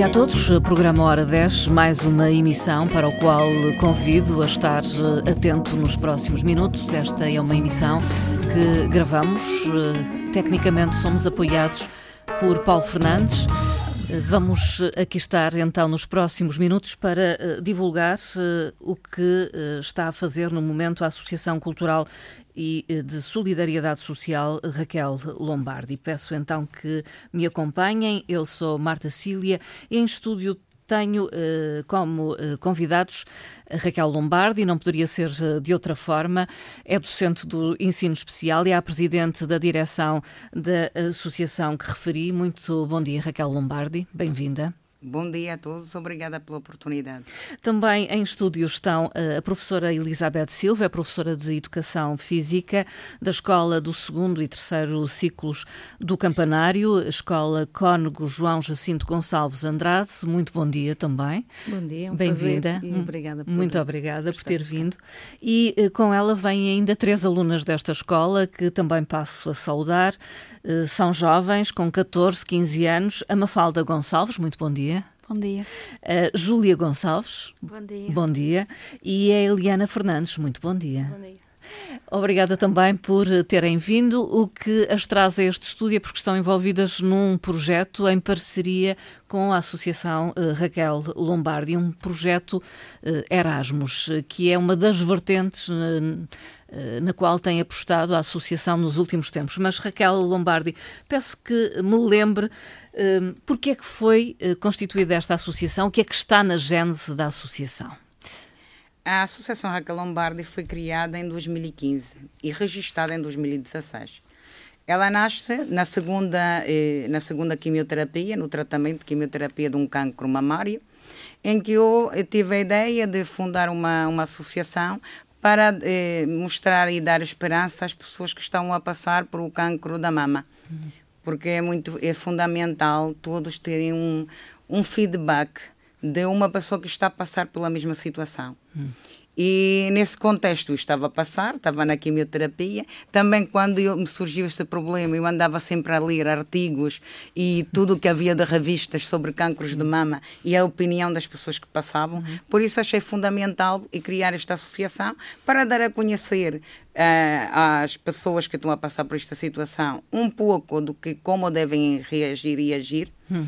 dia a todos, programa Hora 10, mais uma emissão para o qual convido a estar atento nos próximos minutos. Esta é uma emissão que gravamos, tecnicamente somos apoiados por Paulo Fernandes. Vamos aqui estar então nos próximos minutos para divulgar o que está a fazer no momento a Associação Cultural e de Solidariedade Social Raquel Lombardi. Peço então que me acompanhem. Eu sou Marta Cília e em estúdio tenho como convidados a Raquel Lombardi, não poderia ser de outra forma, é docente do ensino especial e é a presidente da direção da associação que referi. Muito bom dia, Raquel Lombardi, bem-vinda. Bom dia a todos, obrigada pela oportunidade. Também em estúdio estão a professora Elizabeth Silva, é professora de Educação Física da Escola do 2º e 3º ciclos do Campanário, Escola Cónego João Jacinto Gonçalves Andrade. Muito bom dia também. Bom dia, bem-vinda. Obrigada Muito obrigada por ter vindo. E com ela vêm ainda 3 alunas desta escola que também passo a saudar. São jovens com 14, 15 anos. A Mafalda Gonçalves, muito bom dia. Bom dia. Júlia Gonçalves. Bom dia. Bom dia. E a Eliana Fernandes. Muito bom dia. Bom dia. Obrigada também por terem vindo. O que as traz a este estúdio é porque estão envolvidas num projeto em parceria com a Associação Raquel Lombardi, um projeto Erasmus, que é uma das vertentes na qual tem apostado a Associação nos últimos tempos. Mas, Raquel Lombardi, peço que me lembre porque é que foi constituída esta associação, o que é que está na gênese da associação? A Associação Raquel Lombardi foi criada em 2015 e registrada em 2016. Ela nasce na segunda quimioterapia, no tratamento de quimioterapia de um cancro mamário, em que eu tive a ideia de fundar uma associação para mostrar e dar esperança às pessoas que estão a passar por o cancro da mama. Porque é fundamental todos terem um feedback de uma pessoa que está a passar pela mesma situação. E nesse contexto eu estava na quimioterapia. Também quando me surgiu este problema, eu andava sempre a ler artigos e tudo o que havia de revistas sobre cancros de mama e a opinião das pessoas que passavam. Por isso achei fundamental criar esta associação para dar a conhecer às pessoas que estão a passar por esta situação um pouco do que como devem reagir e agir.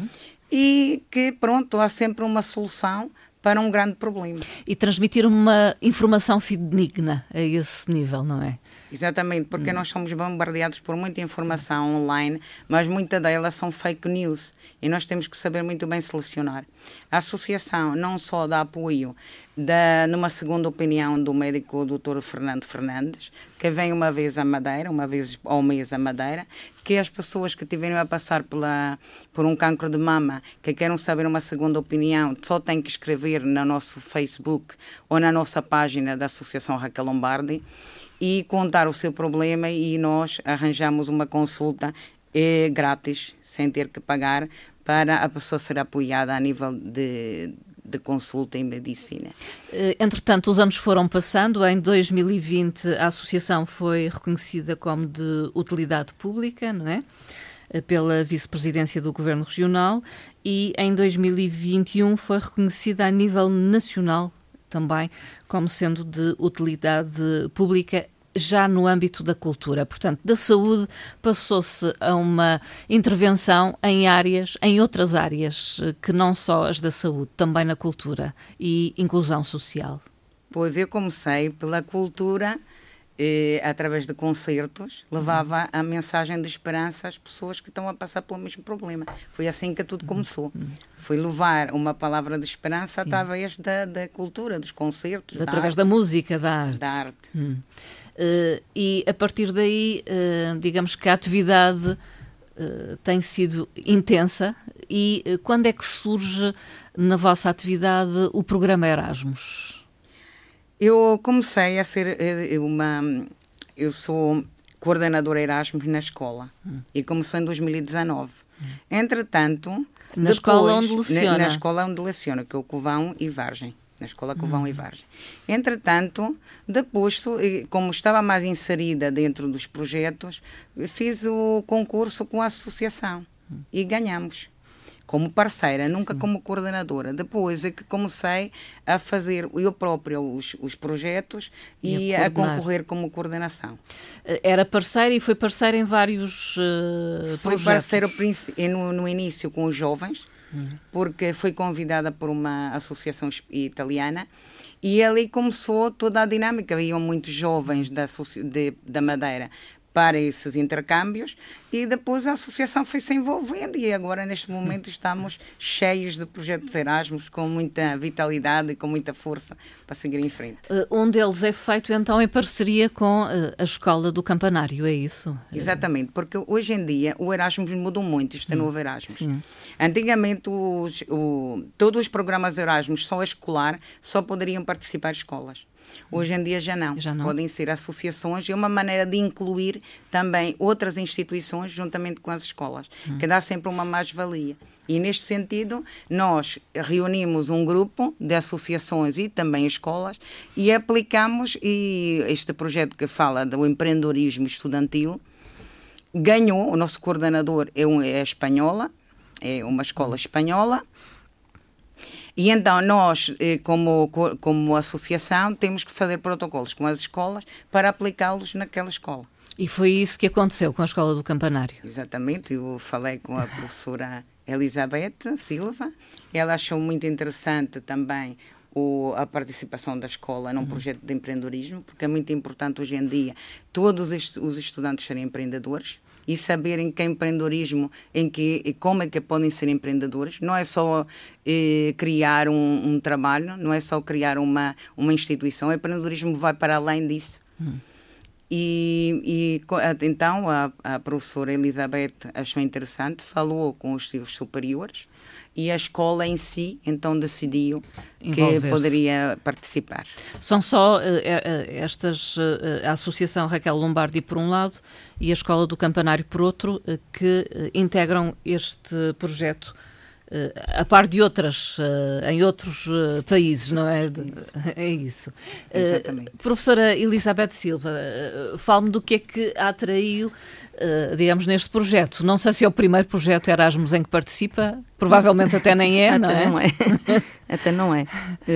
E que, pronto, há sempre uma solução para um grande problema. E transmitir uma informação fidedigna a esse nível, não é? Exatamente, porque nós somos bombardeados por muita informação online, mas muita delas são fake news e nós temos que saber muito bem selecionar. A associação não só dá apoio numa segunda opinião do médico Dr. Fernando Fernandes, que vem uma vez à Madeira, uma vez ao mês à Madeira, que as pessoas que tiverem a passar por um cancro de mama, que queiram saber uma segunda opinião, só têm que escrever no nosso Facebook ou na nossa página da Associação Raquel Lombardi e contar o seu problema e nós arranjamos uma consulta grátis, sem ter que pagar, para a pessoa ser apoiada a nível de consulta em medicina. Entretanto, os anos foram passando. Em 2020 a associação foi reconhecida como de utilidade pública, não é? Pela vice-presidência do Governo Regional, e em 2021 foi reconhecida a nível nacional também como sendo de utilidade pública, já no âmbito da cultura. Portanto, da saúde passou-se a uma intervenção em outras áreas, que não só as da saúde, também na cultura e inclusão social. Pois eu comecei pela cultura, através de concertos, levava a mensagem de esperança às pessoas que estão a passar pelo mesmo problema. Foi assim que tudo começou. Foi levar uma palavra de esperança através da cultura, dos concertos, através da música, da arte. Da arte. E a partir daí, digamos que a atividade tem sido intensa. E quando é que surge na vossa atividade o programa Erasmus? Eu comecei a ser eu sou coordenadora Erasmus na escola e começou em 2019. Entretanto, na escola onde leciona? Na escola onde leciona, que é o Covão e Vargem. Na escola Covão e Vargem. Entretanto, depois, como estava mais inserida dentro dos projetos, fiz o concurso com a associação e ganhamos. como parceira, nunca como coordenadora. Depois é que comecei a fazer eu própria os projetos e a concorrer como coordenação. Era parceira e foi parceira em vários projetos? Foi parceira no início com os jovens, porque fui convidada por uma associação italiana e ali começou toda a dinâmica. Iam muitos jovens da Madeira para esses intercâmbios e depois a associação foi se envolvendo e agora neste momento estamos cheios de projetos Erasmus com muita vitalidade e com muita força para seguir em frente. Um deles é feito então em parceria com a Escola do Campanário, é isso? Exatamente, porque hoje em dia o Erasmus mudou muito, este novo Erasmus. Sim. Antigamente todos os programas de Erasmus só escolar só poderiam participar escolas. Hoje em dia já não. Podem ser associações e é uma maneira de incluir também outras instituições juntamente com as escolas, que dá sempre uma mais-valia. E neste sentido, nós reunimos um grupo de associações e também escolas e aplicamos este projeto que fala do empreendedorismo estudantil. Ganhou, o nosso coordenador é espanhola, é uma escola espanhola. E então nós, como associação, temos que fazer protocolos com as escolas para aplicá-los naquela escola. E foi isso que aconteceu com a Escola do Campanário? Exatamente, eu falei com a professora Elizabeth Silva, ela achou muito interessante também a participação da escola num projeto de empreendedorismo, porque é muito importante hoje em dia todos os estudantes serem empreendedores e saberem que é empreendedorismo, como é que podem ser empreendedores. Não é só criar um trabalho, não é só criar uma instituição, o empreendedorismo vai para além disso. Então a professora Elizabeth achou interessante, falou com os estudos superiores e a escola em si então decidiu que poderia participar. São só a Associação Raquel Lombardi por um lado e a Escola do Campanário por outro que integram este projeto a par de outras em outros países, não é? É isso. Exatamente. Professora Elizabeth Silva, fale-me do que é que a atraiu, digamos, neste projeto. Não sei se é o primeiro projeto Erasmus em que participa, provavelmente até nem é, não é? Não é. Até não é.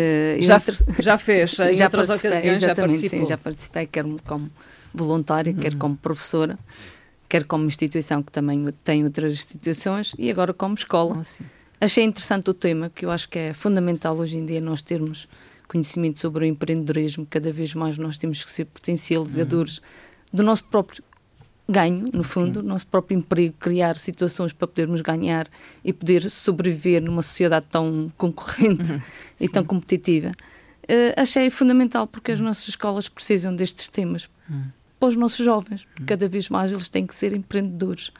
Já fez em outras ocasiões, já participou? Sim, já participei, quer como voluntária, quer como professora, quer como instituição, que também tem outras instituições, e agora como escola. Achei interessante o tema, que eu acho que é fundamental hoje em dia nós termos conhecimento sobre o empreendedorismo. Cada vez mais nós temos que ser potencializadores do nosso próprio ganho, no fundo, do nosso próprio emprego, criar situações para podermos ganhar e poder sobreviver numa sociedade tão concorrente e tão competitiva. Achei fundamental, porque as nossas escolas precisam destes temas para os nossos jovens. Cada vez mais eles têm que ser empreendedores.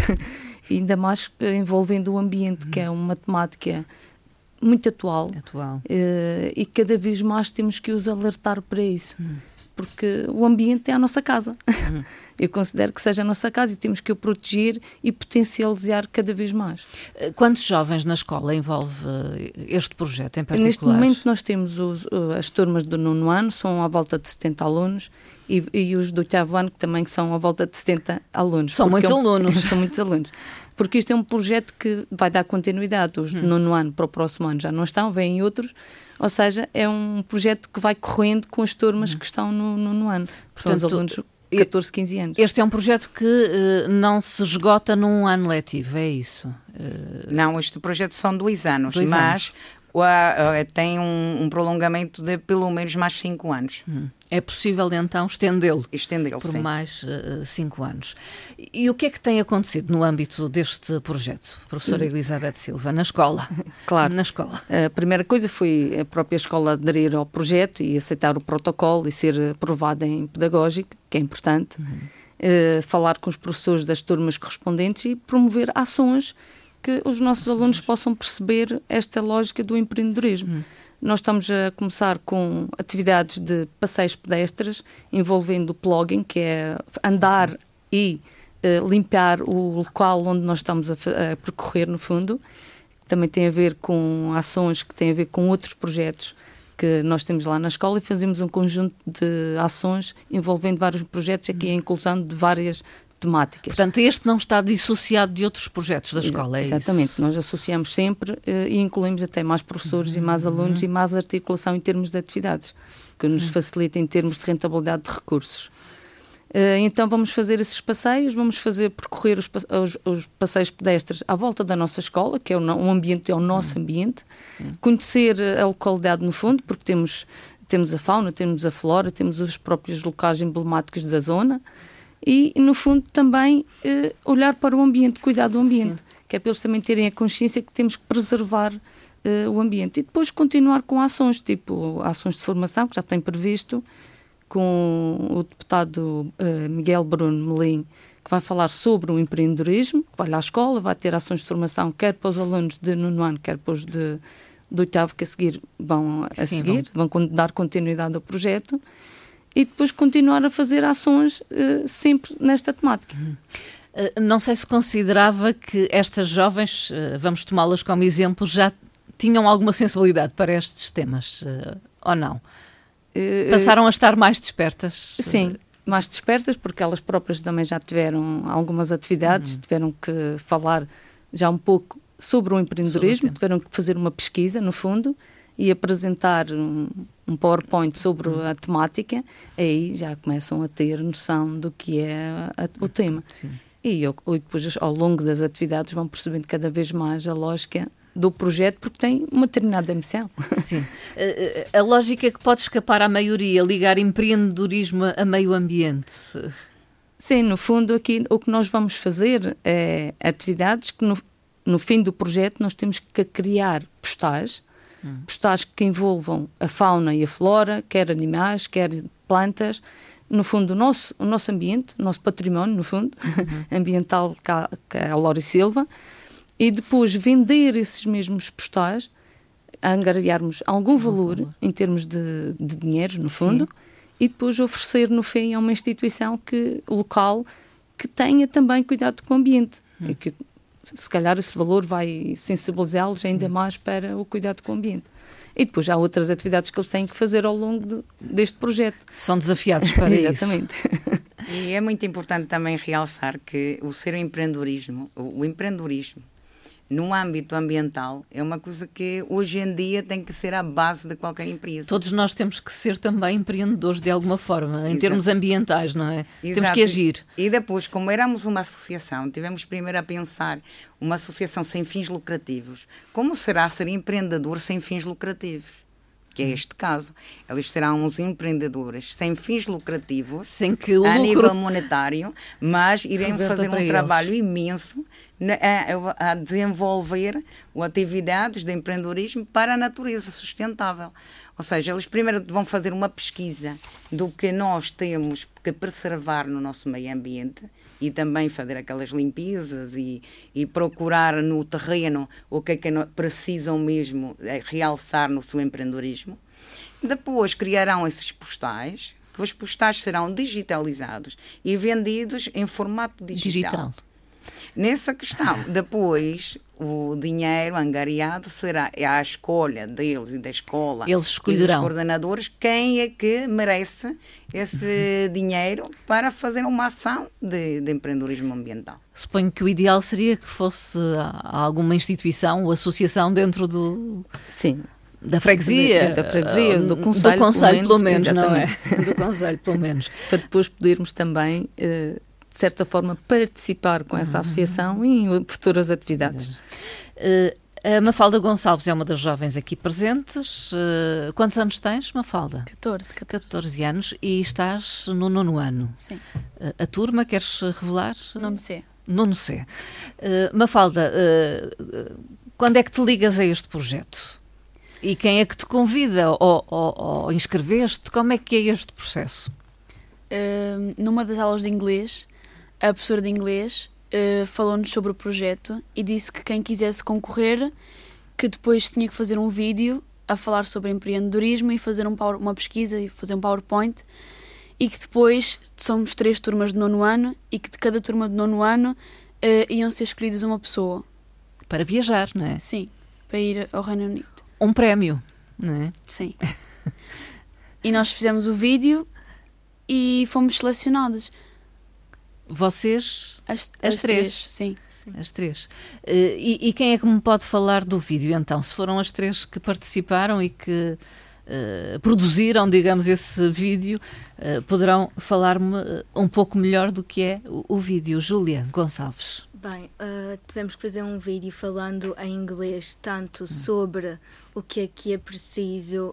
E ainda mais envolvendo o ambiente, que é uma temática muito atual. E cada vez mais temos que os alertar para isso. Porque o ambiente é a nossa casa. Eu considero que seja a nossa casa e temos que o proteger e potencializar cada vez mais. Quantos jovens na escola envolve este projeto em particular? Neste momento nós temos as turmas do 9º ano, são à volta de 70 alunos, e os do 8º ano, que também são à volta de 70 alunos. São muitos alunos. São muitos alunos. Porque isto é um projeto que vai dar continuidade. Os do 9º ano para o próximo ano já não estão, vêm outros. Ou seja, é um projeto que vai correndo com as turmas que estão no 9º ano. Portanto, são os alunos 14, 15 anos. Este é um projeto que não se esgota num ano letivo, é isso? Não, este projeto são 2 anos, mas tem um prolongamento de pelo menos mais 5 anos. É possível então estendê-lo por sim. mais 5 anos. E o que é que tem acontecido no âmbito deste projeto, professora Elizabeth Silva, na escola? Claro. Na escola. A primeira coisa foi a própria escola aderir ao projeto e aceitar o protocolo e ser aprovada em pedagógico, que é importante. Falar com os professores das turmas correspondentes e promover ações que os nossos alunos possam perceber esta lógica do empreendedorismo. Nós estamos a começar com atividades de passeios pedestres, envolvendo o plogging, que é andar e limpar o local onde nós estamos a percorrer, no fundo. Também tem a ver com ações que têm a ver com outros projetos que nós temos lá na escola, e fazemos um conjunto de ações envolvendo vários projetos, aqui a inclusão de várias temáticas. Portanto, este não está dissociado de outros projetos da escola, é isso? Exatamente, nós associamos sempre e incluímos até mais professores e mais alunos e mais articulação em termos de atividades, que nos facilita em termos de rentabilidade de recursos. Então vamos fazer esses passeios, vamos percorrer os passeios pedestres à volta da nossa escola, que é o ambiente, é o nosso ambiente, conhecer a localidade no fundo, porque temos a fauna, temos a flora, temos os próprios locais emblemáticos da zona e no fundo também olhar para o ambiente, cuidar do ambiente, que é para eles também terem a consciência que temos que preservar o ambiente e depois continuar com ações, tipo ações de formação que já tem previsto, com o deputado Miguel Bruno Melim, que vai falar sobre o empreendedorismo, que vai lá à escola, vai ter ações de formação, quer para os alunos de 9º ano, quer para os de 8º, que a seguir vão dar continuidade ao projeto, e depois continuar a fazer ações sempre nesta temática. Não sei se considerava que estas jovens, vamos tomá-las como exemplo, já tinham alguma sensibilidade para estes temas, ou não? Passaram a estar mais despertas? Sim, mais despertas, porque elas próprias também já tiveram algumas atividades, tiveram que falar já um pouco sobre o empreendedorismo, tiveram que fazer uma pesquisa, no fundo, e apresentar um PowerPoint sobre a temática, aí já começam a ter noção do que é o tema. Sim. E depois, ao longo das atividades, vão percebendo cada vez mais a lógica do projeto, porque tem uma determinada missão. Sim. A lógica que pode escapar à maioria, ligar empreendedorismo a meio ambiente. Sim, no fundo aqui o que nós vamos fazer é atividades que no fim do projeto nós temos que criar postais que envolvam a fauna e a flora, quer animais, quer plantas, no fundo o nosso ambiente, o nosso património, no fundo, ambiental, que é a Lori Silva, e depois vender esses mesmos postais, angariarmos algum valor em termos de dinheiro, no fundo, e depois oferecer no fim a uma instituição local que tenha também cuidado com o ambiente. E que, se calhar esse valor vai sensibilizá-los ainda mais para o cuidado com o ambiente. E depois há outras atividades que eles têm que fazer ao longo deste projeto. São desafiados para isso. Exatamente. E é muito importante também realçar que o empreendedorismo no âmbito ambiental é uma coisa que hoje em dia tem que ser a base de qualquer empresa. Todos nós temos que ser também empreendedores de alguma forma, em termos ambientais, não é? Exato. Temos que agir. E depois, como éramos uma associação, tivemos primeiro a pensar uma associação sem fins lucrativos. Como será ser empreendedor sem fins lucrativos? Que é este caso. Eles serão uns empreendedores sem fins lucrativos, sem que o a lucro nível monetário, mas iremos fazer um trabalho imenso a desenvolver atividades de empreendedorismo para a natureza sustentável. Ou seja, eles primeiro vão fazer uma pesquisa do que nós temos que preservar no nosso meio ambiente e também fazer aquelas limpezas e procurar no terreno o que é que precisam mesmo realçar no seu empreendedorismo. Depois criarão esses postais, que os postais serão digitalizados e vendidos em formato digital. Nessa questão, depois, o dinheiro angariado será à escolha deles e da escola. Eles escolherão. E dos coordenadores quem é que merece esse dinheiro para fazer uma ação de empreendedorismo ambiental. Suponho que o ideal seria que fosse alguma instituição ou associação dentro do... Sim. Da freguesia, do concelho, pelo menos, não é? Do concelho, pelo menos. Para depois podermos também, de certa forma, participar com essa associação em futuras atividades. A Mafalda Gonçalves é uma das jovens aqui presentes. Quantos anos tens, Mafalda? 14 anos e estás no 9º ano. Sim. A turma, queres revelar? 9º C. 9º C. Mafalda, quando é que te ligas a este projeto? E quem é que te convida ou inscreveste? Como é que é este processo? Numa das aulas de inglês, a professora de inglês falou-nos sobre o projeto e disse que quem quisesse concorrer, que depois tinha que fazer um vídeo a falar sobre empreendedorismo e fazer uma pesquisa e fazer um PowerPoint, e que depois somos 3 turmas de 9º ano e que de cada turma de 9º ano iam ser escolhidas uma pessoa. Para viajar, não é? Sim, para ir ao Reino Unido. Um prémio, não é? Sim. E nós fizemos o vídeo e fomos selecionados. Vocês? As três, sim. As três. E quem é que me pode falar do vídeo, então? Se foram as três que participaram e que produziram, digamos, esse vídeo, poderão falar-me um pouco melhor do que é o vídeo. Júlia Gonçalves. Bem, tivemos que fazer um vídeo falando em inglês, tanto sobre o que é preciso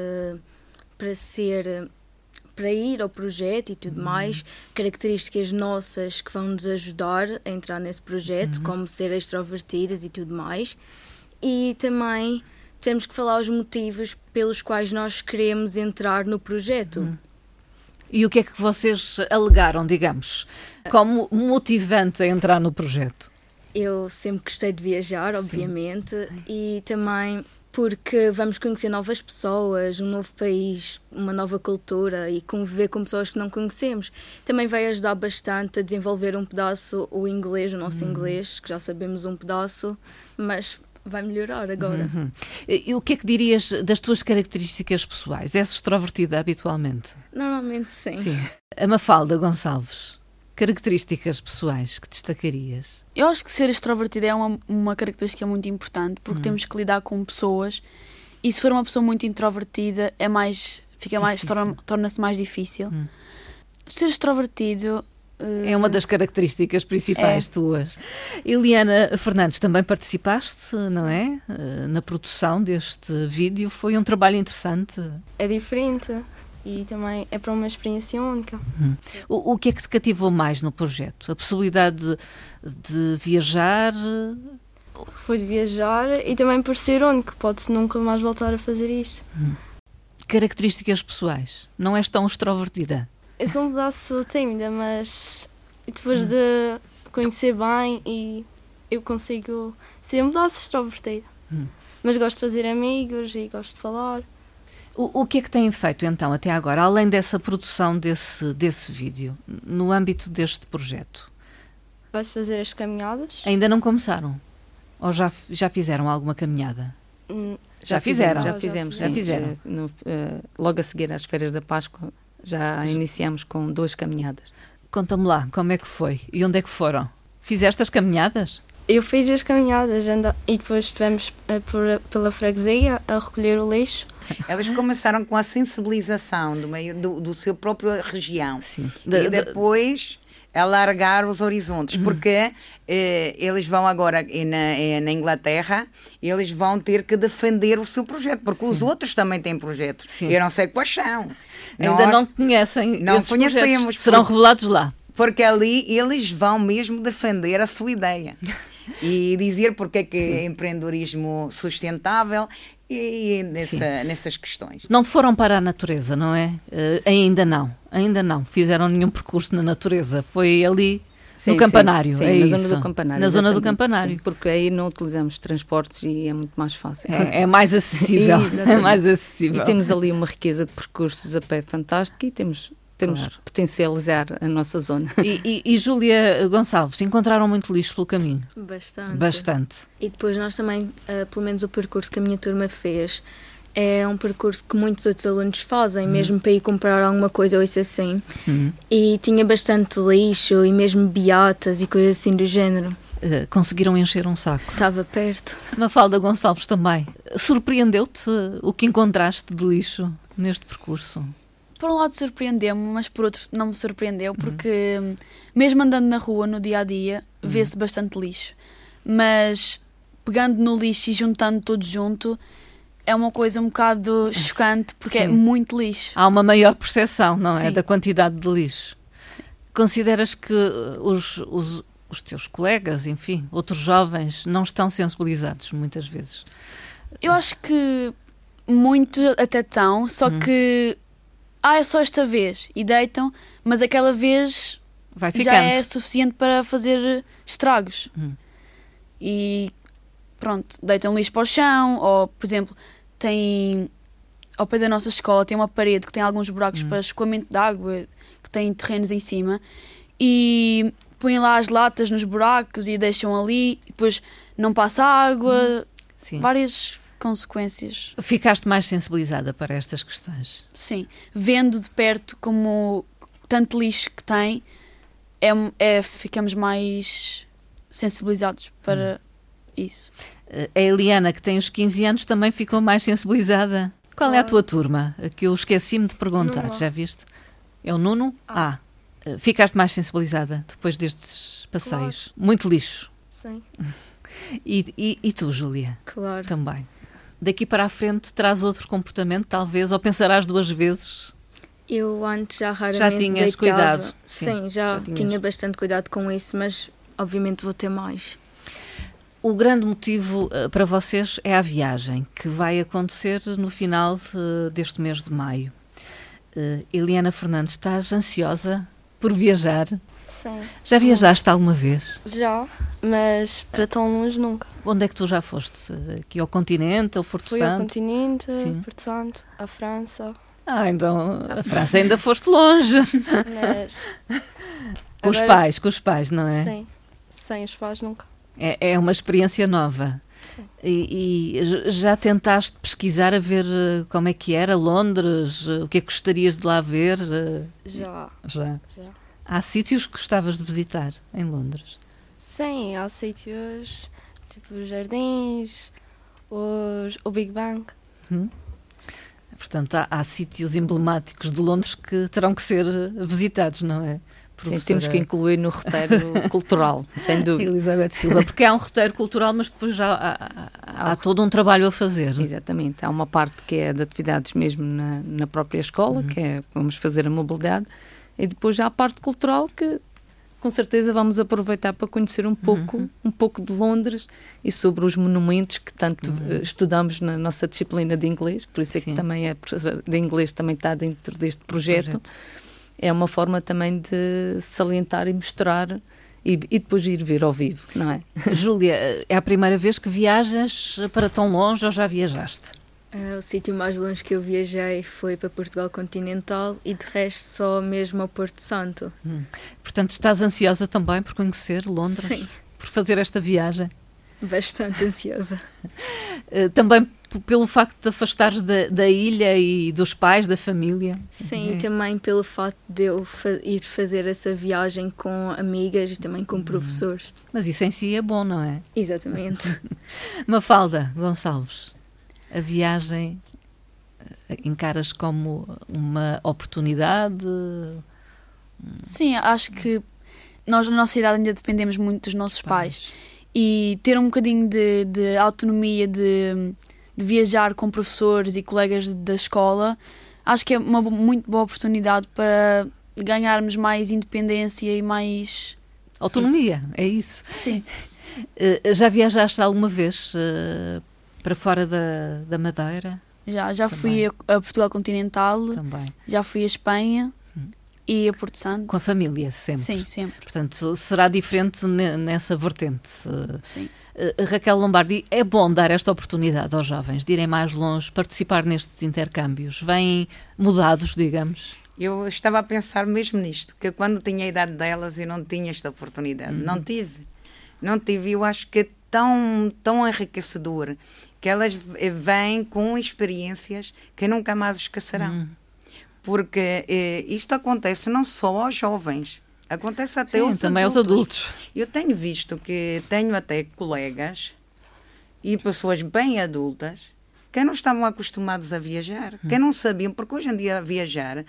para ir ao projeto e tudo mais, características nossas que vão nos ajudar a entrar nesse projeto, como ser extrovertidas e tudo mais. E também temos que falar os motivos pelos quais nós queremos entrar no projeto. E o que é que vocês alegaram, digamos, como motivante a entrar no projeto? Eu sempre gostei de viajar, obviamente, e também porque vamos conhecer novas pessoas, um novo país, uma nova cultura e conviver com pessoas que não conhecemos. Também vai ajudar bastante a desenvolver um pedaço o inglês, o nosso inglês, que já sabemos um pedaço, mas vai melhorar agora. E o que é que dirias das tuas características pessoais? És extrovertida habitualmente? Normalmente sim. A Mafalda Gonçalves, características pessoais que destacarias? Eu acho que ser extrovertida é uma característica muito importante, porque temos que lidar com pessoas, e se for uma pessoa muito introvertida torna-se mais difícil. Ser extrovertido é uma das características principais tuas. Eliana Fernandes, também participaste, não é? Na produção deste vídeo. Foi um trabalho interessante. É diferente e também é para uma experiência única. O que é que te cativou mais no projeto? A possibilidade de viajar? Foi de viajar e também por ser único. Pode-se nunca mais voltar a fazer isto. Características pessoais. Não és tão extrovertida? Eu sou um pedaço tímida, mas depois de conhecer bem eu consigo ser um pedaço extrovertida. Mas gosto de fazer amigos e gosto de falar. O que é que têm feito então até agora, além dessa produção desse vídeo, no âmbito deste projeto? Vai-se fazer as caminhadas. Ainda não começaram? Ou já fizeram alguma caminhada? Já fizeram? Já fizemos. Logo a seguir às férias da Páscoa, já iniciamos com 2 caminhadas. Conta-me lá, como é que foi? E onde é que foram? Fizeste as caminhadas? Eu fiz as caminhadas e depois estivemos pela freguesia a recolher o lixo. Elas começaram com a sensibilização do meio do seu próprio região. Sim. E depois alargar os horizontes, porque eles vão agora na Inglaterra, eles vão ter que defender o seu projeto, porque os outros também têm projetos. Sim. Eu não sei quais são. Ainda não conhecem não esses conhecemos. projetos. Serão revelados lá. Porque ali eles vão mesmo defender a sua ideia e dizer porque é que é empreendedorismo sustentável e nessas questões. Não foram para a natureza, não é? Ainda não. Fizeram nenhum percurso na natureza. Foi ali no campanário. Sim, é na isso. zona do campanário. Na zona do campanário. Sim, porque aí não utilizamos transportes e é muito mais fácil. É mais acessível. É mais acessível. E temos ali uma riqueza de percursos a pé fantástica e temos claro, potencializar a nossa zona. E Júlia Gonçalves, encontraram muito lixo pelo caminho? Bastante. E depois nós também, pelo menos o percurso que a minha turma fez, é um percurso que muitos outros alunos fazem, mesmo para ir comprar alguma coisa ou isso assim. E tinha bastante lixo e mesmo beatas e coisas assim do género. Conseguiram encher um saco? Estava perto. Mafalda Gonçalves também. Surpreendeu-te o que encontraste de lixo neste percurso? Por um lado surpreendeu-me, mas por outro não me surpreendeu, porque mesmo andando na rua no dia-a-dia, vê-se bastante lixo. Mas pegando no lixo e juntando tudo junto, é uma coisa um bocado chocante, porque é muito lixo. Há uma maior percepção, não é? Sim. Da quantidade de lixo. Sim. Consideras que os teus colegas, enfim, outros jovens, não estão sensibilizados muitas vezes? Eu acho que muito até estão, só que é só esta vez, e deitam, mas aquela vez vai ficando. Já é suficiente para fazer estragos. E pronto, deitam lixo para o chão, ou por exemplo, ao pé da nossa escola tem uma parede que tem alguns buracos para escoamento de água, que tem terrenos em cima, e põem lá as latas nos buracos e deixam ali, e depois não passa água, várias consequências. Ficaste mais sensibilizada para estas questões? Sim, vendo de perto como tanto lixo que tem, ficamos mais sensibilizados para isso. A Eliana, que tem os 15 anos, também ficou mais sensibilizada. Qual é a tua turma? Que eu esqueci-me de perguntar, Nuno. já viste? É o Nuno? Ficaste mais sensibilizada depois destes passeios. Muito lixo. Sim. E tu, Júlia? Claro. Também. Daqui para a frente traz outro comportamento, talvez, ou pensarás 2 vezes? Eu antes já raramente Já tinhas deitava. cuidado? Sim, já tinhas. tinha bastante cuidado com isso, mas obviamente vou ter mais. O grande motivo para vocês é a viagem, que vai acontecer no final deste mês de maio. Eliana Fernandes, estás ansiosa por viajar? Sim. Já viajaste alguma vez? Já, mas para tão longe nunca. Onde é que tu já foste? Aqui ao continente, ao Porto Fui ao Santo? continente, Sim. Porto Santo, à França, Então a França ainda foste longe. mas... Com os agora- pais, não é? Sim, sem os pais nunca. É uma experiência nova. Sim. E já tentaste pesquisar a ver como é que era Londres? O que é que gostarias de lá ver? Já. Já. Já. Há sítios que gostavas de visitar em Londres? Sim, há sítios tipo os jardins, o Big Bang. Portanto, há sítios emblemáticos de Londres que terão que ser visitados, não é? Sim, temos que incluir no roteiro cultural, sem dúvida. Elizabeth Silva, porque há um roteiro cultural, mas depois já há todo um trabalho a fazer. Exatamente, há uma parte que é de atividades mesmo na própria escola, que é vamos fazer a mobilidade, e depois já há a parte cultural que com certeza vamos aproveitar para conhecer um pouco de Londres e sobre os monumentos que tanto estudamos na nossa disciplina de inglês, por isso é que também a professora de inglês também está dentro deste projeto. É uma forma também de salientar e mostrar e depois ir ver ao vivo, não é? Júlia, é a primeira vez que viajas para tão longe ou já viajaste? O sítio mais longe que eu viajei foi para Portugal continental e de resto só mesmo ao Porto Santo. Portanto, estás ansiosa também por conhecer Londres? Sim. Por fazer esta viagem? Bastante ansiosa. Também pelo facto de te afastares da ilha e dos pais, da família? Sim, e também pelo facto de eu ir fazer essa viagem com amigas e também com professores. Mas isso em si é bom, não é? Exatamente. Mafalda Gonçalves, a viagem encaras como uma oportunidade? Sim, acho que nós na nossa idade ainda dependemos muito dos nossos pais. E ter um bocadinho de autonomia de viajar com professores e colegas da escola, acho que é uma muito boa oportunidade para ganharmos mais independência e mais... Autonomia, é isso. Sim. Já viajaste alguma vez para fora da Madeira? Já fui a Portugal continental, Também. já fui a Espanha e a Porto Santo. Com a família, sempre? Sim, sempre. Portanto, será diferente nessa vertente. Sim. Raquel Lombardi, é bom dar esta oportunidade aos jovens de irem mais longe, participar nestes intercâmbios. Vêm mudados, digamos? Eu estava a pensar mesmo nisto, que quando tinha a idade delas eu não tinha esta oportunidade. Não tive. Eu acho que é tão enriquecedor que elas vêm com experiências que nunca mais esquecerão. Porque isto acontece não só aos jovens, acontece até também aos adultos. Eu tenho visto que tenho até colegas e pessoas bem adultas que não estavam acostumados a viajar, que não sabiam, porque hoje em dia viajar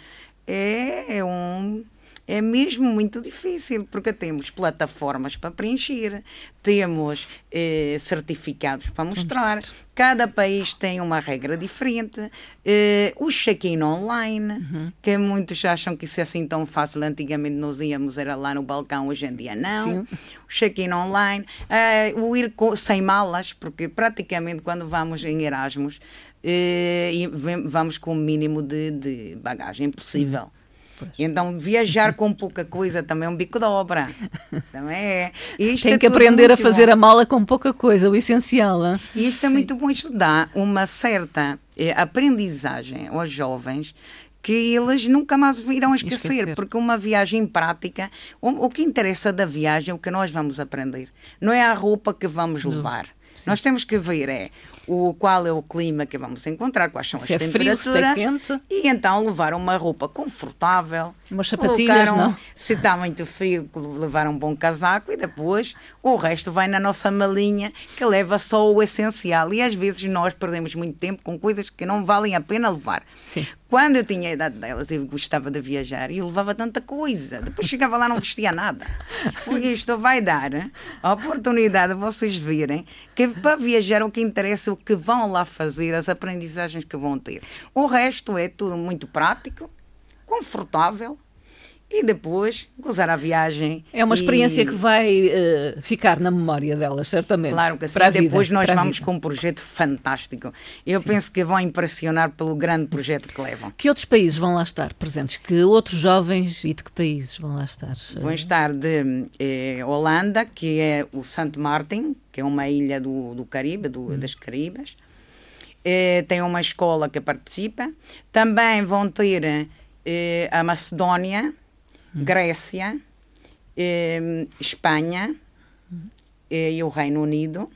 é mesmo muito difícil, porque temos plataformas para preencher, temos certificados para mostrar, cada país tem uma regra diferente, o check-in online, que muitos acham que isso é assim tão fácil, antigamente nós íamos, era lá no balcão, hoje em dia não. Sim. O check-in online, o ir sem malas, porque praticamente quando vamos em Erasmus, vamos com o mínimo de bagagem possível. Então, viajar com pouca coisa também é um bico de obra. Também é. Tem que aprender a fazer a mala com pouca coisa, o essencial. Hein? E isto é muito bom. Isto dá uma certa aprendizagem aos jovens que eles nunca mais irão esquecer. Porque uma viagem prática, o que interessa da viagem é o que nós vamos aprender. Não é a roupa que vamos levar. Sim. Nós temos que ver qual é o clima que vamos encontrar, quais são as se é frio, temperaturas. se é quente. E então levar uma roupa confortável. Umas sapatilhas, não? Se está muito frio, levar um bom casaco, e depois o resto vai na nossa malinha, que leva só o essencial. E às vezes nós perdemos muito tempo com coisas que não valem a pena levar. Sim. Quando eu tinha a idade delas, eu gostava de viajar e eu levava tanta coisa. Depois chegava lá e não vestia nada. Porque isto vai dar a oportunidade de vocês verem que para viajar o que interessa é o que vão lá fazer, as aprendizagens que vão ter. O resto é tudo muito prático, confortável. E depois gozar a viagem. É uma experiência que vai ficar na memória delas, certamente. Claro que sim. Para a vida, depois nós para a vamos vida. com um projeto fantástico. Eu penso que vão impressionar pelo grande projeto que levam. Que outros países vão lá estar presentes? Que outros jovens e de que países vão lá estar? Vão estar de Holanda, que é o Saint Martin, que é uma ilha do Caribe, das Caribas. Tem uma escola que participa. Também vão ter a Macedónia, Grécia, Espanha e o Reino Unido.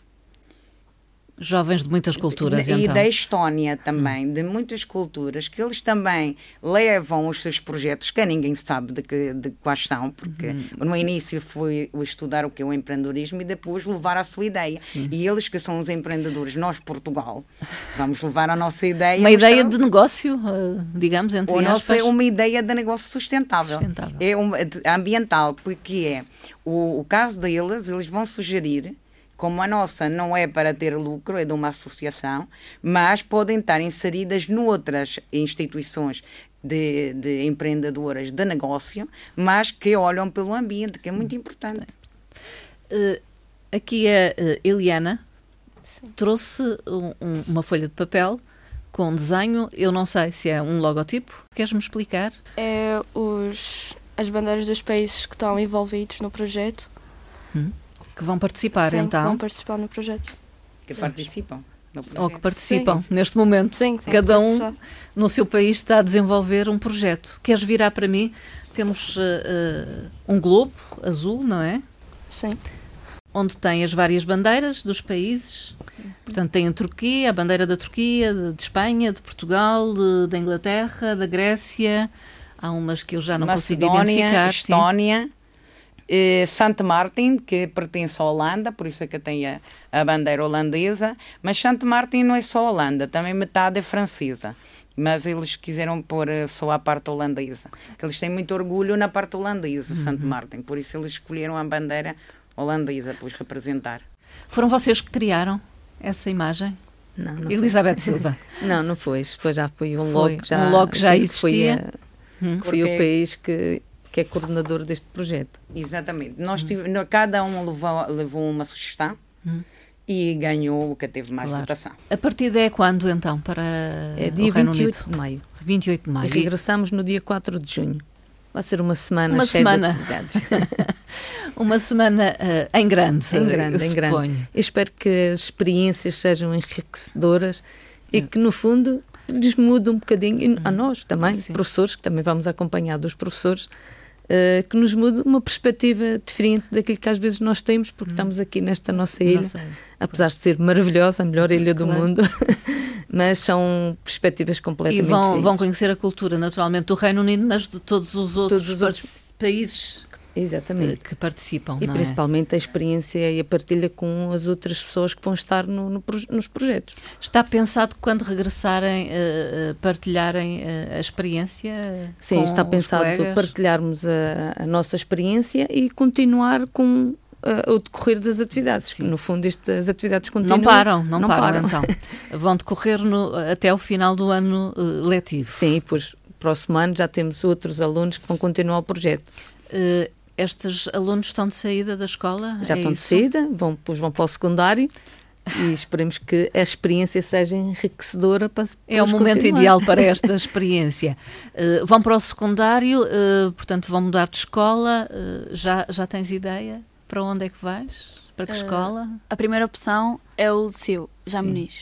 Jovens de muitas culturas, E então. da Estónia também, de muitas culturas, que eles também levam os seus projetos, que ninguém sabe de quais são, porque no início foi estudar o que é o empreendedorismo e depois levar a sua ideia. Sim. E eles que são os empreendedores, nós, Portugal, vamos levar a nossa ideia. Uma ideia de mostrar- negócio, digamos, entre O nosso aspas. é uma ideia de negócio sustentável. É ambiental, porque é o caso deles, eles vão sugerir, como a nossa não é para ter lucro, é de uma associação, mas podem estar inseridas noutras instituições de empreendedoras de negócio, mas que olham pelo ambiente, que é muito importante. Aqui a Eliana trouxe uma folha de papel com desenho, eu não sei se é um logotipo, queres-me explicar? É as bandeiras dos países que estão envolvidos no projeto. Que vão participar, Sim, então. que vão participar no projeto. Que participam no projeto. Ou que participam neste momento. Sim, Cada um participar. no seu país está a desenvolver um projeto. Queres virar para mim? Temos um globo azul, não é? Sim. Onde tem as várias bandeiras dos países. Portanto, tem a Turquia, a bandeira da Turquia, de Espanha, de Portugal, da Inglaterra, da Grécia. Há umas que eu já não consigo identificar. sim. Estónia, Saint Martin, que pertence à Holanda, por isso é que tem a bandeira holandesa, mas Saint Martin não é só Holanda, também metade é francesa. Mas eles quiseram pôr só a parte holandesa. Que eles têm muito orgulho na parte holandesa, Saint Martin, por isso eles escolheram a bandeira holandesa para os representar. Foram vocês que criaram essa imagem? Não, não Elizabeth Silva. Não foi. Isto já foi um Foi logo que já, um logo que já penso que existia. Foi o país que é coordenador deste projeto. Exatamente. Cada um levou uma sugestão e ganhou o que teve mais Claro. votação. A partida é quando, então, para É o dia Reino 28 Unido? de maio. 28 de E maio. regressamos no dia 4 de junho. Vai ser uma semana Uma cheia semana. de atividades. Uma semana em grande, Em grande, eu em grande. suponho. Eu espero que as experiências sejam enriquecedoras e que, no fundo, lhes mude um bocadinho, e a nós também, Sim. professores, que também vamos acompanhar dos professores, que nos mude uma perspectiva diferente daquilo que às vezes nós temos, porque estamos aqui nesta nossa ilha, Nossa, apesar de ser maravilhosa, a melhor ilha do Claro. mundo, mas são perspectivas E completamente vão diferentes. conhecer a cultura, naturalmente, do Reino Unido, mas de todos os outros, os outros países Exatamente. que participam. E não é? principalmente a experiência e a partilha com as outras pessoas que vão estar nos projetos. Está pensado que quando regressarem partilharem a experiência? Sim, com está os pensado colegas? partilharmos a nossa experiência e continuar com o decorrer das atividades. Sim. No fundo, as atividades continuam. Não param, então. Vão decorrer até o final do ano letivo. Sim, e depois, próximo ano, já temos outros alunos que vão continuar o projeto. Estes alunos estão de saída da escola? Já é estão de isso? saída, depois vão para o secundário e esperemos que a experiência seja enriquecedora para É o momento ideal para esta experiência. Vão para o secundário, portanto vão mudar de escola. Já tens ideia para onde é que vais? Para que escola? A primeira opção é o Liceu, já Sim. Muniz.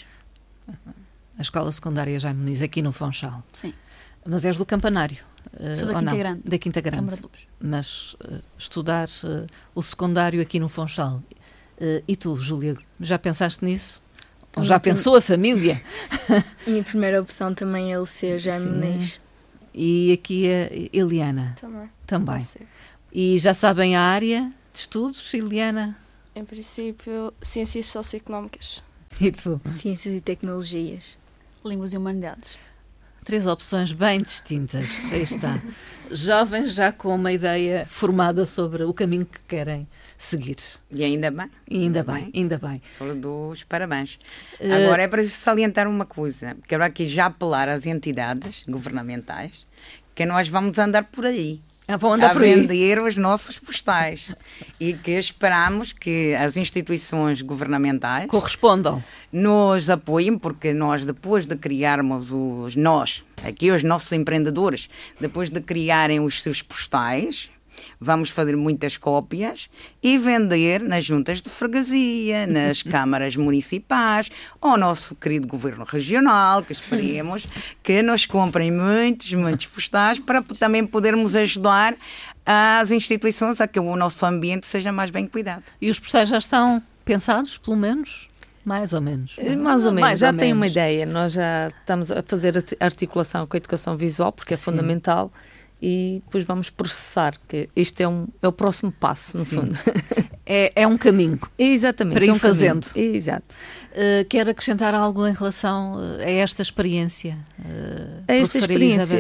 A escola secundária Jaime Muniz, aqui no Funchal. Sim. Mas és do Campanário? Sou da ou Quinta não? Grande. Da Quinta Grande. Câmara de Lobos. Mas estudar o secundário aqui no Funchal. E tu, Júlia, já pensaste nisso? Ou já pensou a família? Minha primeira opção também é LC, Jaime Muniz. E aqui a Eliana? Também. E já sabem a área de estudos, Eliana? Em princípio, Ciências Socioeconómicas. E tu? Ciências e Tecnologias. Línguas e Humanidades. 3 opções bem distintas. Aí está. Jovens já com uma ideia formada sobre o caminho que querem seguir. E ainda bem. Ainda bem. Só dos parabéns. Agora é preciso salientar uma coisa. Quero aqui já apelar às entidades governamentais que nós vamos andar por aí. Vão andar por aí. Vender os nossos postais. E que esperamos que as instituições governamentais correspondam, nos apoiem, porque nós, depois de criarmos os nossos empreendedores, depois de criarem os seus postais, vamos fazer muitas cópias e vender nas juntas de freguesia, nas câmaras municipais, ao nosso querido governo regional, que esperemos que nos comprem muitos postais para também podermos ajudar as instituições a que o nosso ambiente seja mais bem cuidado. E os postais já estão pensados, pelo menos? Mais ou menos. Mais ou menos. Já tenho uma ideia. Nós já estamos a fazer articulação com a educação visual, porque é fundamental. E depois vamos processar, que isto é o próximo passo, no fundo. É um caminho. Exatamente. Para ir fazendo. Exato. Quer acrescentar algo em relação a esta experiência? A esta experiência,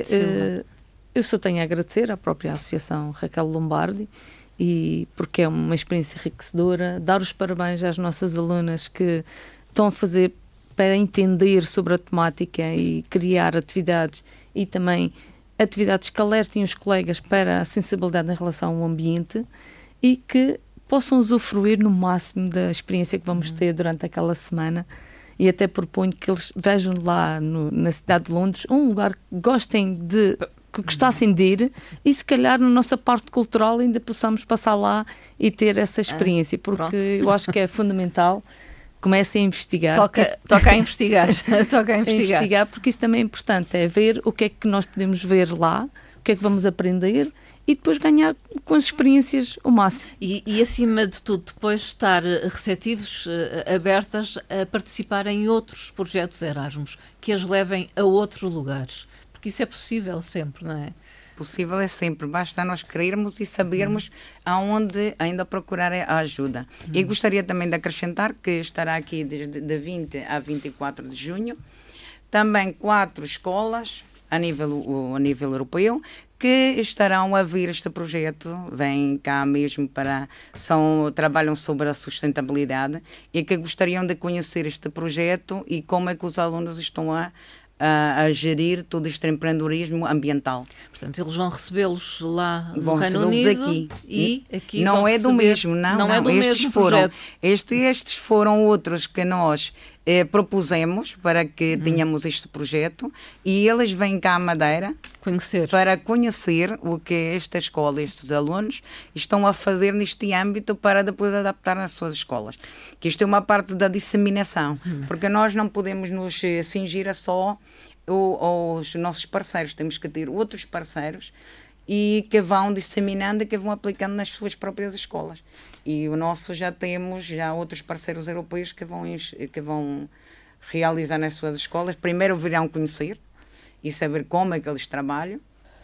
eu só tenho a agradecer à própria Associação Raquel Lombardi, porque é uma experiência enriquecedora, dar os parabéns às nossas alunas que estão a fazer para entender sobre a temática e criar atividades e também atividades que alertem os colegas para a sensibilidade em relação ao ambiente e que possam usufruir no máximo da experiência que vamos ter durante aquela semana. E até proponho que eles vejam lá na cidade de Londres um lugar que gostassem de ir e se calhar na nossa parte cultural ainda possamos passar lá e ter essa experiência, porque eu acho que é fundamental. Comecem a investigar. Toca a investigar. Toca a investigar, porque isso também é importante, é ver o que é que nós podemos ver lá, o que é que vamos aprender e depois ganhar com as experiências o máximo. E acima de tudo, depois estar receptivos, abertas a participar em outros projetos Erasmus, que as levem a outros lugares. Porque isso é possível sempre, não é? Possível é sempre, basta nós querermos e sabermos aonde ainda procurar a ajuda. E gostaria também de acrescentar que estará aqui de 20 a 24 de junho também 4 escolas a nível europeu que estarão a vir este projeto, vêm cá mesmo trabalham sobre a sustentabilidade e que gostariam de conhecer este projeto e como é que os alunos estão a gerir todo este empreendedorismo ambiental. Portanto, eles vão recebê-los lá no Reino Unido aqui. E aqui não vão é do mesmo, não é do mesmo projeto. Estes foram outros que nós propusemos para que tenhamos este projeto e eles vêm cá à Madeira para conhecer o que esta escola, estes alunos, estão a fazer neste âmbito para depois adaptar nas suas escolas. Que isto é uma parte da disseminação, porque nós não podemos nos cingir a só os nossos parceiros, temos que ter outros parceiros e que vão disseminando e que vão aplicando nas suas próprias escolas. E o nosso temos outros parceiros europeus que vão realizar nas suas escolas. Primeiro virão conhecer e saber como é que eles trabalham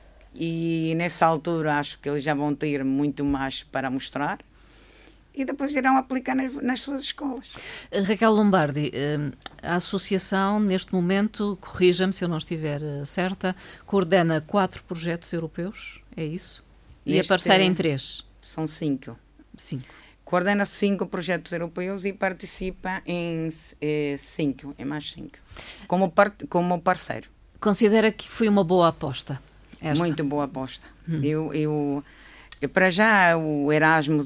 e nessa altura acho que eles já vão ter muito mais para mostrar e depois irão aplicar nas suas escolas. Raquel Lombardi, a associação neste momento, corrija-me se eu não estiver certa, coordena 4 projetos europeus, é isso? E a parceira em 3? São 5. 5. Coordena 5 projetos europeus e participa em 5, em mais 5, como parceiro. Considera que foi uma boa aposta? Esta? Muito boa aposta. Para já o Erasmus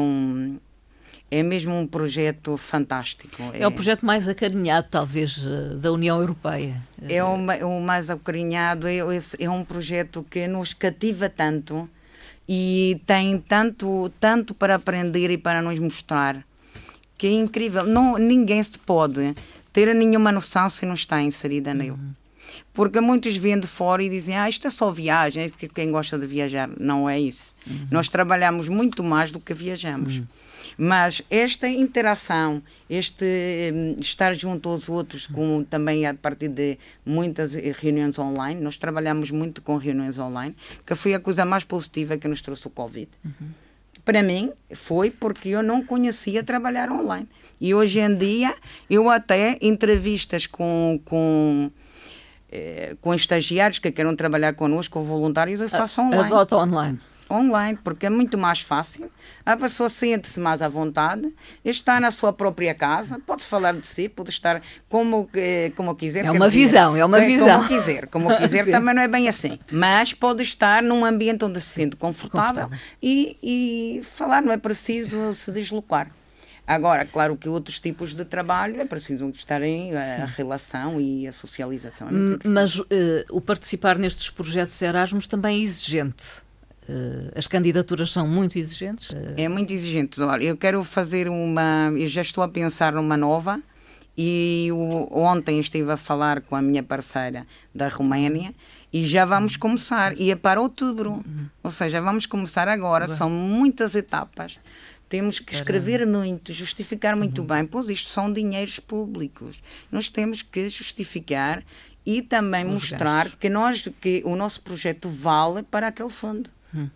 é mesmo um projeto fantástico. É o projeto mais acarinhado, talvez, da União Europeia. É o mais acarinhado, é um projeto que nos cativa tanto e tem tanto para aprender e para nos mostrar, que é incrível. Ninguém se pode ter nenhuma noção se não está inserida nele. Porque muitos vêm de fora e dizem, isto é só viagem, porque quem gosta de viajar. Não é isso. Nós trabalhamos muito mais do que viajamos. Mas esta interação, este estar junto aos outros, também a partir de muitas reuniões online, nós trabalhamos muito com reuniões online, que foi a coisa mais positiva que nos trouxe o Covid. Para mim, foi porque eu não conhecia trabalhar online. E hoje em dia, eu até entrevistas com estagiários que queiram trabalhar connosco, ou voluntários, eu faço online. Adota online. Online, porque é muito mais fácil, a pessoa sente-se mais à vontade, está na sua própria casa, pode falar de si, pode estar como quiser. É uma visão. Como quiser também não é bem assim, mas pode estar num ambiente onde se sente confortável. E falar, não é preciso se deslocar. Agora, claro que outros tipos de trabalho é preciso estarem a relação e a socialização. Mas o participar nestes projetos Erasmus também é exigente. As candidaturas são muito exigentes? É muito exigente. Olha, eu quero fazer eu já estou a pensar numa nova, e ontem estive a falar com a minha parceira da Roménia e já vamos começar, e é para outubro, ou seja, vamos começar agora. São muitas etapas, temos que escrever muito, justificar muito bem, pois isto são dinheiros públicos, nós temos que justificar e também mostrar que o nosso projeto vale para aquele fundo.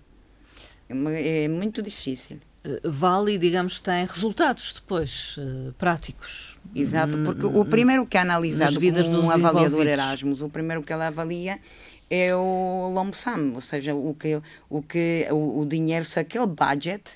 É muito difícil. Vale, e digamos, tem resultados depois práticos. Exato, porque o primeiro que é analisado como um avaliador Erasmus, o primeiro que ela avalia é o lump sum, ou seja, o dinheiro, se aquele budget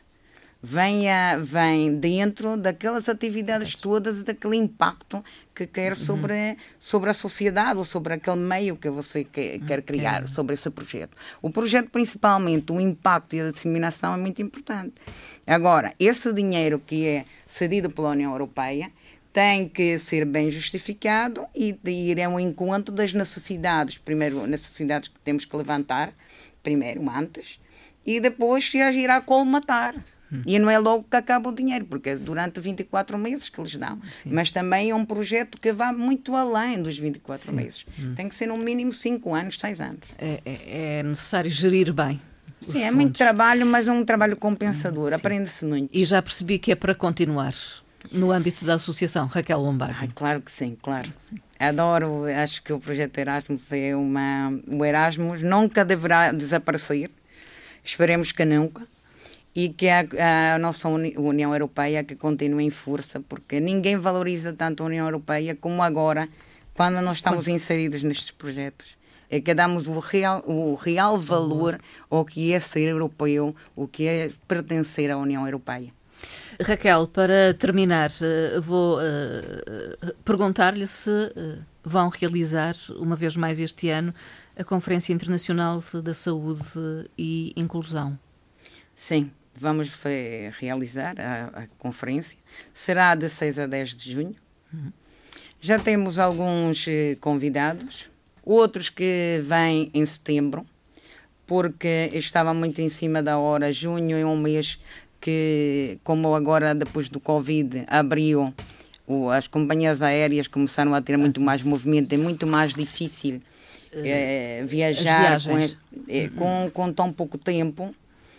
vem dentro daquelas atividades todas, daquele impacto que quer sobre a sociedade, ou sobre aquele meio que você quer criar, sobre esse projeto. O projeto, principalmente, o impacto e a disseminação é muito importante. Agora, esse dinheiro que é cedido pela União Europeia tem que ser bem justificado e ir ao encontro das necessidades. Primeiro, necessidades que temos que levantar, primeiro, antes, e depois se agir a colmatar. E não é logo que acaba o dinheiro, porque é durante 24 meses que eles dão. Sim. Mas também é um projeto que vai muito além dos 24 meses. Tem que ser no mínimo 5 anos, 6 anos. É necessário gerir bem. Sim, é muito trabalho, mas é um trabalho compensador. Aprende-se muito. E já percebi que é para continuar no âmbito da associação Raquel Lombardi. Claro que sim, claro. Adoro, acho que o projeto Erasmus o Erasmus nunca deverá desaparecer. Esperemos que nunca. E que a nossa União Europeia que continue em força, porque ninguém valoriza tanto a União Europeia como agora, quando nós estamos inseridos nestes projetos. É que damos o real valor ao que é ser europeu, o que é pertencer à União Europeia. Raquel, para terminar, vou perguntar-lhe se vão realizar, uma vez mais este ano, a Conferência Internacional da Saúde e Inclusão. Sim. Vamos realizar a conferência. Será de 6 a 10 de junho. Já temos alguns convidados, outros que vêm em setembro, porque estava muito em cima da hora. Junho é um mês que, como agora depois do Covid, abriu, as companhias aéreas começaram a ter muito mais movimento, é muito mais difícil viajar com tão pouco tempo.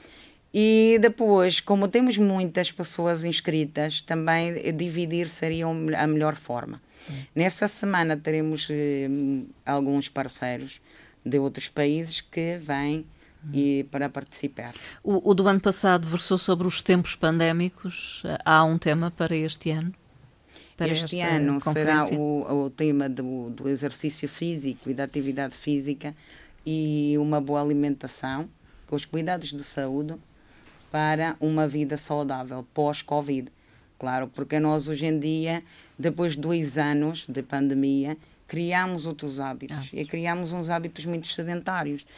E depois, como temos muitas pessoas inscritas, também dividir seria a melhor forma. Nessa semana teremos alguns parceiros de outros países que vêm para participar. O do ano passado versou sobre os tempos pandémicos. Há um tema para este ano? Este ano será o tema do exercício físico e da atividade física e uma boa alimentação, com os cuidados de saúde, para uma vida saudável pós-Covid. Claro, porque nós hoje em dia, depois de 2 anos de pandemia, criamos outros hábitos. E criamos uns hábitos muito sedentários.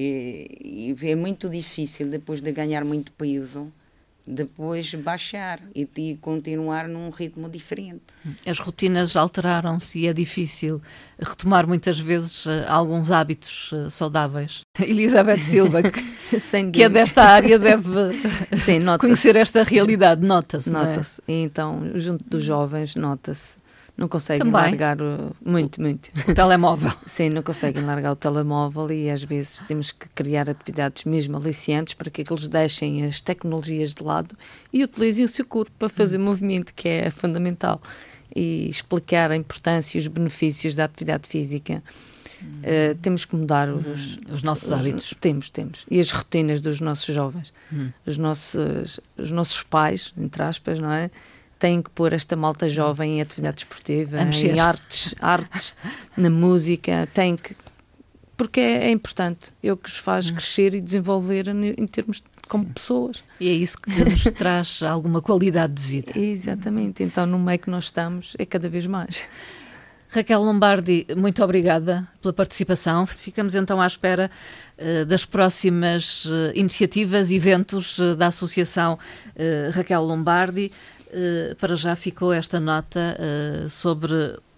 E é muito difícil, depois de ganhar muito peso, depois baixar e continuar num ritmo diferente. As rotinas alteraram-se e é difícil retomar muitas vezes alguns hábitos saudáveis. Elizabeth Silva, que é desta área, deve conhecer esta realidade. Nota-se. Nota-se. Então, junto dos jovens, nota-se não conseguem Também. largar muito. O telemóvel. Sim, não conseguem largar o telemóvel e às vezes temos que criar atividades mesmo aliciantes para que eles deixem as tecnologias de lado e utilizem o seu corpo para fazer movimento, que é fundamental, e explicar a importância e os benefícios da atividade física. Temos que mudar os nossos hábitos. Temos. E as rotinas dos nossos jovens. Os nossos pais, entre aspas, não é? Têm que pôr esta malta jovem em atividade esportiva, em artes, na música, porque é importante, é o que os faz crescer e desenvolver em termos como pessoas. E é isso que nos traz alguma qualidade de vida. Exatamente, então no meio que nós estamos é cada vez mais. Raquel Lombardi, muito obrigada pela participação. Ficamos então à espera das próximas iniciativas, eventos da Associação Raquel Lombardi. Para já ficou esta nota sobre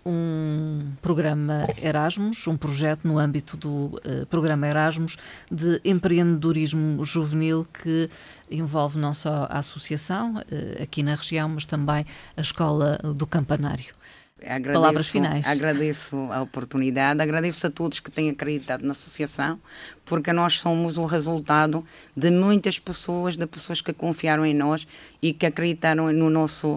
um programa Erasmus, um projeto no âmbito do programa Erasmus de empreendedorismo juvenil que envolve não só a associação aqui na região, mas também a Escola do Campanário. Palavras finais. Agradeço a oportunidade, agradeço a todos que têm acreditado na associação, porque nós somos o resultado de muitas pessoas, de pessoas que confiaram em nós e que acreditaram no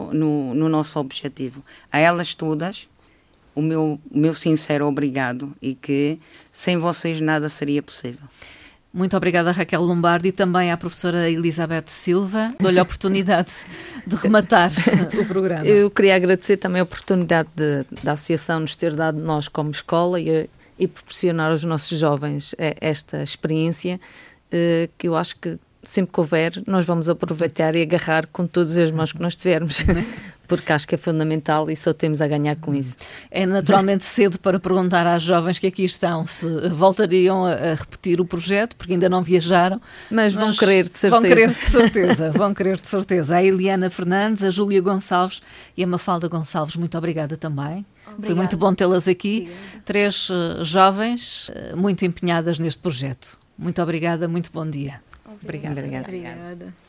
nosso objetivo. A elas todas, o meu sincero obrigado, e que sem vocês nada seria possível. Muito obrigada, Raquel Lombardi, e também à professora Elizabeth Silva. Dou-lhe a oportunidade de rematar o programa. Eu queria agradecer também a oportunidade da Associação nos ter dado nós como escola e proporcionar aos nossos jovens esta experiência que eu acho que sempre que houver nós vamos aproveitar e agarrar com todas as mãos que nós tivermos. Porque acho que é fundamental e só temos a ganhar com isso. É naturalmente cedo para perguntar às jovens que aqui estão se voltariam a repetir o projeto, porque ainda não viajaram. Mas vão querer, de certeza. Vão querer de certeza. A Eliana Fernandes, a Júlia Gonçalves e a Mafalda Gonçalves, muito obrigada também. Obrigada. Foi muito bom tê-las aqui. Obrigada. 3 jovens muito empenhadas neste projeto. Muito obrigada, muito bom dia. Obrigada. Obrigada.